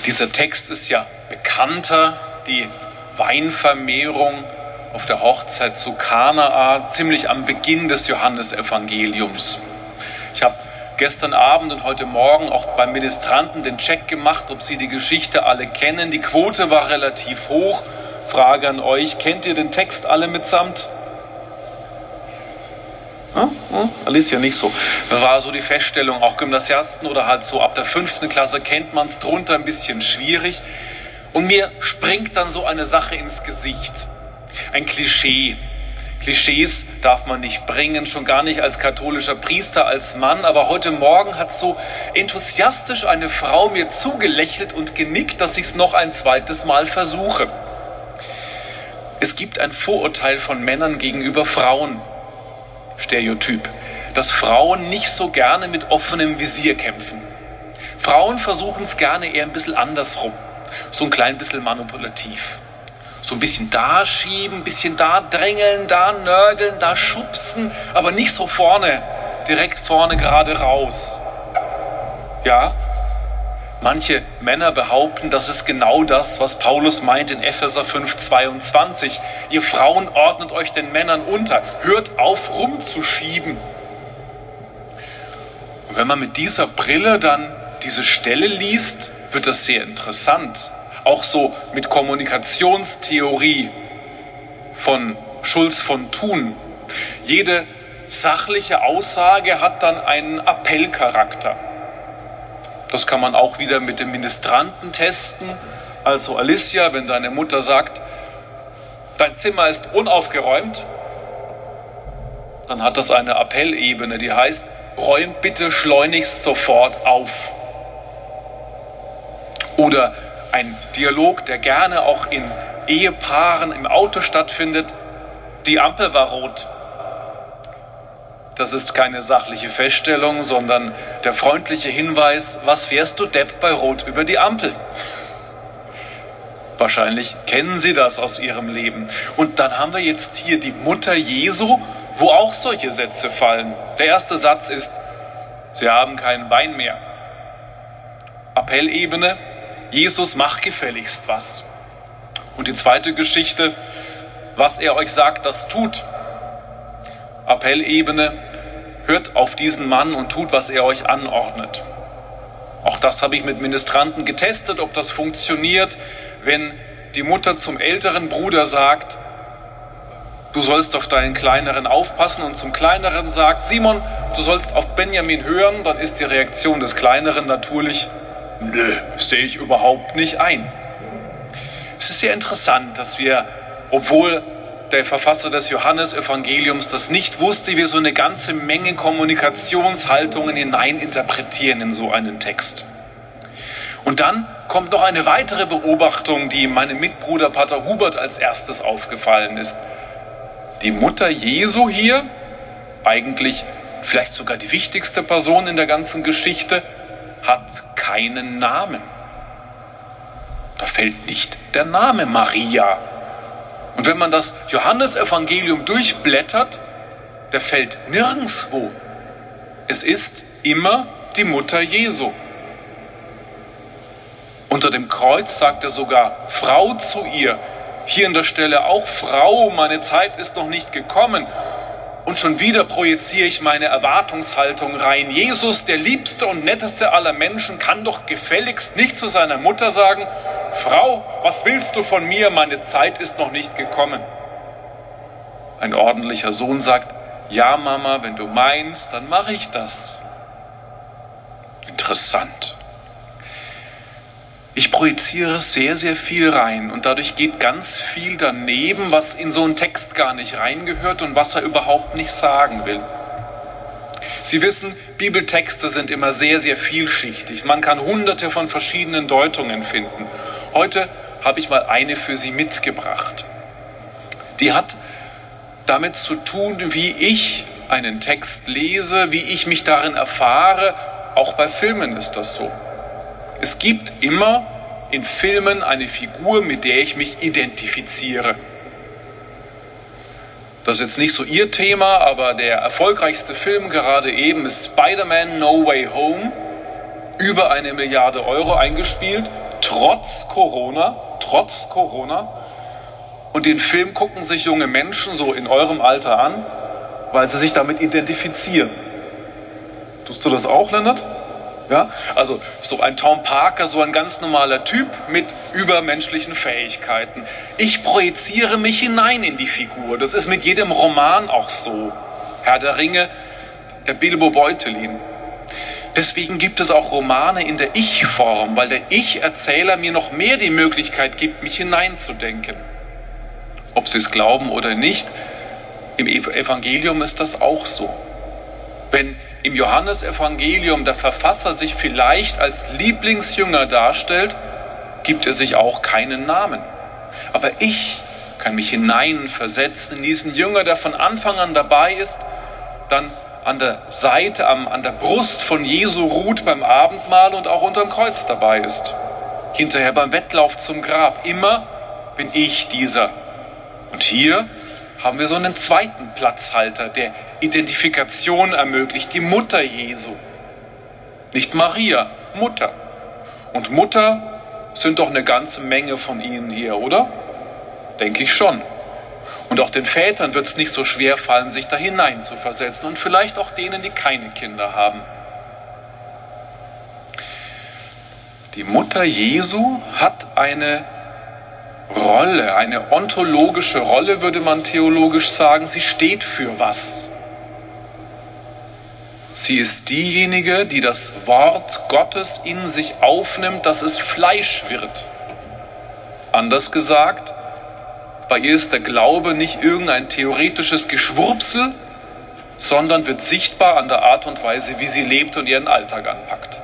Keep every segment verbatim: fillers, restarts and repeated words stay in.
Dieser Text ist ja bekannter, die Weinvermehrung auf der Hochzeit zu Kanaa, ziemlich am Beginn des Johannesevangeliums. Ich habe gestern Abend und heute Morgen auch beim Ministranten den Check gemacht, ob Sie die Geschichte alle kennen. Die Quote war relativ hoch. Frage an euch, kennt ihr den Text alle mitsamt? Hm? Hm? Alicia nicht so. War so die Feststellung, auch Gymnasiasten oder halt so ab der fünften Klasse kennt man es, drunter ein bisschen schwierig. Und mir springt dann so eine Sache ins Gesicht. Ein Klischee. Klischees darf man nicht bringen, schon gar nicht als katholischer Priester, als Mann. Aber heute Morgen hat so enthusiastisch eine Frau mir zugelächelt und genickt, dass ich es noch ein zweites Mal versuche. Es gibt ein Vorurteil von Männern gegenüber Frauen. Stereotyp, dass Frauen nicht so gerne mit offenem Visier kämpfen. Frauen versuchen es gerne eher ein bisschen andersrum, so ein klein bisschen manipulativ. So ein bisschen da schieben, ein bisschen da drängeln, da nörgeln, da schubsen, aber nicht so vorne, direkt vorne gerade raus. Ja, manche Männer behaupten, das ist genau das, was Paulus meint in Epheser fünf zweiundzwanzig. Ihr Frauen ordnet euch den Männern unter, hört auf rumzuschieben. Und wenn man mit dieser Brille dann diese Stelle liest, wird das sehr interessant. Auch so mit Kommunikationstheorie von Schulz von Thun. Jede sachliche Aussage hat dann einen Appellcharakter. Das kann man auch wieder mit dem Ministranten testen. Also Alicia, wenn deine Mutter sagt, dein Zimmer ist unaufgeräumt, dann hat das eine Appellebene, die heißt, räum bitte schleunigst sofort auf. Oder ein Dialog, der gerne auch in Ehepaaren im Auto stattfindet, die Ampel war rot. Das ist keine sachliche Feststellung, sondern der freundliche Hinweis, was fährst du, Depp, bei Rot über die Ampel? Wahrscheinlich kennen Sie das aus Ihrem Leben. Und dann haben wir jetzt hier die Mutter Jesu, wo auch solche Sätze fallen. Der erste Satz ist, Sie haben keinen Wein mehr. Appellebene, Jesus, mach gefälligst was. Und die zweite Geschichte, was er euch sagt, das tut. Appellebene, hört auf diesen Mann und tut, was er euch anordnet. Auch das habe ich mit Ministranten getestet, ob das funktioniert, wenn die Mutter zum älteren Bruder sagt, du sollst auf deinen Kleineren aufpassen, und zum Kleineren sagt, Simon, du sollst auf Benjamin hören, dann ist die Reaktion des Kleineren natürlich, nö, sehe ich überhaupt nicht ein. Es ist sehr interessant, dass wir, obwohl der Verfasser des Johannesevangeliums das nicht wusste, wir so eine ganze Menge Kommunikationshaltungen hineininterpretieren in so einen Text. Und dann kommt noch eine weitere Beobachtung, die meinem Mitbruder Pater Hubert als erstes aufgefallen ist. Die Mutter Jesu hier, eigentlich vielleicht sogar die wichtigste Person in der ganzen Geschichte, hat keinen Namen. Da fällt nicht der Name Maria. Und wenn man das Johannesevangelium durchblättert, der fällt nirgendwo. Es ist immer die Mutter Jesu. Unter dem Kreuz sagt er sogar Frau zu ihr. Hier an der Stelle auch Frau, meine Zeit ist noch nicht gekommen. Und schon wieder projiziere ich meine Erwartungshaltung rein. Jesus, der liebste und netteste aller Menschen, kann doch gefälligst nicht zu seiner Mutter sagen, Frau, was willst du von mir? Meine Zeit ist noch nicht gekommen. Ein ordentlicher Sohn sagt, ja Mama, wenn du meinst, dann mache ich das. Interessant. Ich projiziere sehr, sehr viel rein und dadurch geht ganz viel daneben, was in so einen Text gar nicht reingehört und was er überhaupt nicht sagen will. Sie wissen, Bibeltexte sind immer sehr, sehr vielschichtig. Man kann hunderte von verschiedenen Deutungen finden. Heute habe ich mal eine für Sie mitgebracht. Die hat damit zu tun, wie ich einen Text lese, wie ich mich darin erfahre. Auch bei Filmen ist das so. Es gibt immer in Filmen eine Figur, mit der ich mich identifiziere. Das ist jetzt nicht so Ihr Thema, aber der erfolgreichste Film gerade eben ist Spider-Man No Way Home. Über eine Milliarde Euro eingespielt. trotz Corona, trotz Corona. Und den Film gucken sich junge Menschen so in eurem Alter an, weil sie sich damit identifizieren. Tust du das auch, Lennart? Ja? Also so ein Tom Parker, so ein ganz normaler Typ mit übermenschlichen Fähigkeiten. Ich projiziere mich hinein in die Figur. Das ist mit jedem Roman auch so. Herr der Ringe, der Bilbo Beutlin. Deswegen gibt es auch Romane in der Ich-Form, weil der Ich-Erzähler mir noch mehr die Möglichkeit gibt, mich hineinzudenken. Ob Sie es glauben oder nicht, im Evangelium ist das auch so. Wenn im Johannesevangelium der Verfasser sich vielleicht als Lieblingsjünger darstellt, gibt er sich auch keinen Namen. Aber ich kann mich hineinversetzen in diesen Jünger, der von Anfang an dabei ist, dann an der Seite, an der Brust von Jesu ruht beim Abendmahl und auch unterm Kreuz dabei ist. Hinterher beim Wettlauf zum Grab. Immer bin ich dieser. Und hier haben wir so einen zweiten Platzhalter, der Identifikation ermöglicht, die Mutter Jesu. Nicht Maria, Mutter. Und Mutter sind doch eine ganze Menge von ihnen hier, oder? Denke ich schon. Und auch den Vätern wird es nicht so schwer fallen, sich da hinein zu versetzen und vielleicht auch denen, die keine Kinder haben. Die Mutter Jesu hat eine Rolle, eine ontologische Rolle, würde man theologisch sagen. Sie steht für was? Sie ist diejenige, die das Wort Gottes in sich aufnimmt, dass es Fleisch wird. Anders gesagt, bei ihr ist der Glaube nicht irgendein theoretisches Geschwurbsel, sondern wird sichtbar an der Art und Weise, wie sie lebt und ihren Alltag anpackt.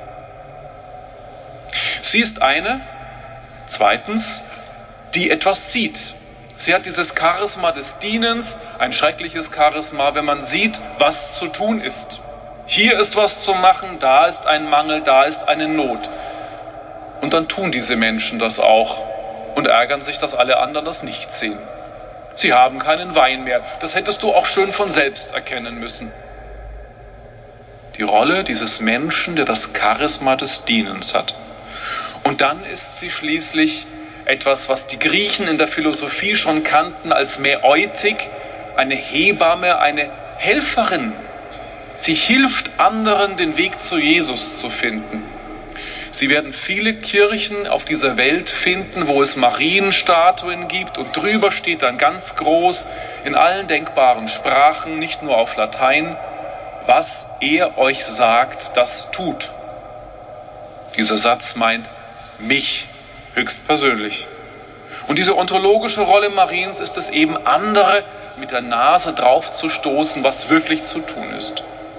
Sie ist eine, zweitens, die etwas sieht. Sie hat dieses Charisma des Dienens, ein schreckliches Charisma, wenn man sieht, was zu tun ist. Hier ist was zu machen, da ist ein Mangel, da ist eine Not. Und dann tun diese Menschen das auch und ärgern sich, dass alle anderen das nicht sehen. Sie haben keinen Wein mehr. Das hättest du auch schön von selbst erkennen müssen. Die Rolle dieses Menschen, der das Charisma des Dienens hat. Und dann ist sie schließlich etwas, was die Griechen in der Philosophie schon kannten als Mäeutik, eine Hebamme, eine Helferin. Sie hilft anderen, den Weg zu Jesus zu finden. Sie werden viele Kirchen auf dieser Welt finden, wo es Marienstatuen gibt und drüber steht dann ganz groß in allen denkbaren Sprachen, nicht nur auf Latein, was er euch sagt, das tut. Dieser Satz meint mich höchstpersönlich. Und diese ontologische Rolle Mariens ist es eben, andere mit der Nase drauf zu stoßen, was wirklich zu tun ist.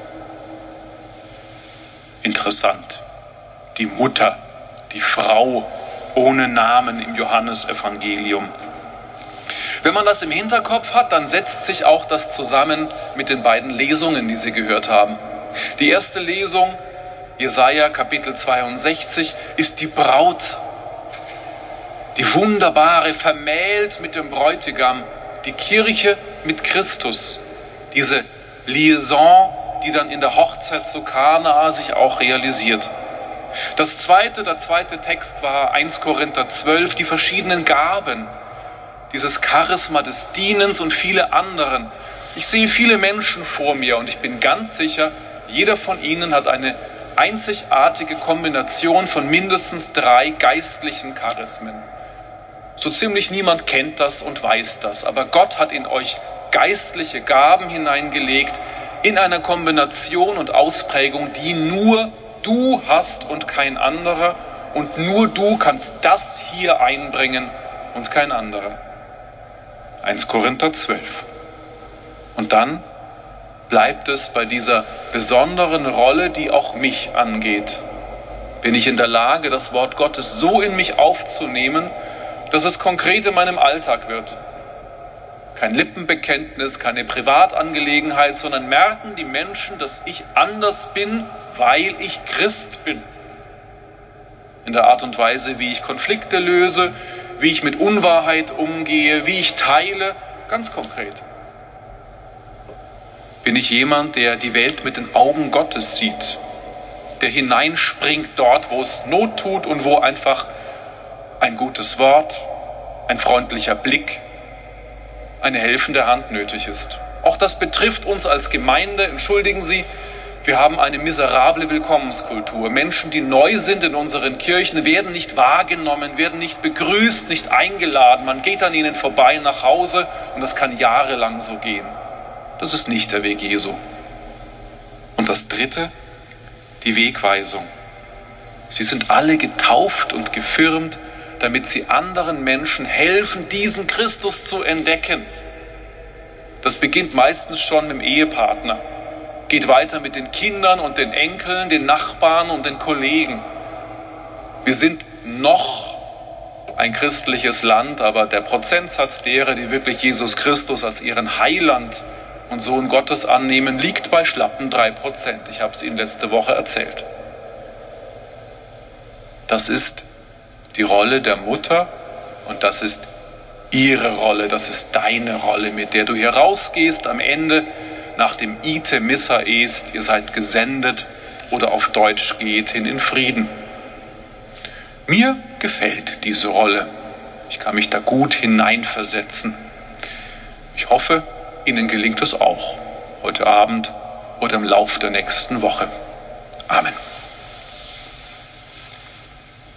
Interessant. Die Mutter, die Frau ohne Namen im Johannesevangelium. Wenn man das im Hinterkopf hat, dann setzt sich auch das zusammen mit den beiden Lesungen, die Sie gehört haben. Die erste Lesung, Jesaja Kapitel zweiundsechzig, ist die Braut. Die wunderbare, vermählt mit dem Bräutigam, die Kirche mit Christus. Diese Liaison, die dann in der Hochzeit zu Kana sich auch realisiert. Das zweite, der zweite Text war erster Korinther zwölf, die verschiedenen Gaben, dieses Charisma des Dienens und viele anderen. Ich sehe viele Menschen vor mir und ich bin ganz sicher, jeder von ihnen hat eine einzigartige Kombination von mindestens drei geistlichen Charismen. So ziemlich niemand kennt das und weiß das, aber Gott hat in euch geistliche Gaben hineingelegt, in einer Kombination und Ausprägung, die nur du hast und kein anderer, und nur du kannst das hier einbringen und kein anderer. erster Korinther zwölf. Und dann bleibt es bei dieser besonderen Rolle, die auch mich angeht. Bin ich in der Lage, das Wort Gottes so in mich aufzunehmen, dass es konkret in meinem Alltag wird? Kein Lippenbekenntnis, keine Privatangelegenheit, sondern merken die Menschen, dass ich anders bin, weil ich Christ bin. In der Art und Weise, wie ich Konflikte löse, wie ich mit Unwahrheit umgehe, wie ich teile, ganz konkret. Bin ich jemand, der die Welt mit den Augen Gottes sieht, der hineinspringt dort, wo es Not tut und wo einfach ein gutes Wort, ein freundlicher Blick, eine helfende Hand nötig ist. Auch das betrifft uns als Gemeinde. Entschuldigen Sie, wir haben eine miserable Willkommenskultur. Menschen, die neu sind in unseren Kirchen, werden nicht wahrgenommen, werden nicht begrüßt, nicht eingeladen. Man geht an ihnen vorbei nach Hause und das kann jahrelang so gehen. Das ist nicht der Weg Jesu. Und das Dritte, die Wegweisung. Sie sind alle getauft und gefirmt, damit sie anderen Menschen helfen, diesen Christus zu entdecken. Das beginnt meistens schon mit dem Ehepartner, geht weiter mit den Kindern und den Enkeln, den Nachbarn und den Kollegen. Wir sind noch ein christliches Land, aber der Prozentsatz derer, die wirklich Jesus Christus als ihren Heiland und Sohn Gottes annehmen, liegt bei schlappen drei Prozent. Ich habe es Ihnen letzte Woche erzählt. Das ist die Rolle der Mutter und das ist ihre Rolle, das ist deine Rolle, mit der du hier rausgehst am Ende nach dem Ite Missa est, ihr seid gesendet, oder auf Deutsch geht hin in Frieden. Mir gefällt diese Rolle. Ich kann mich da gut hineinversetzen. Ich hoffe, Ihnen gelingt es auch, heute Abend oder im Lauf der nächsten Woche. Amen.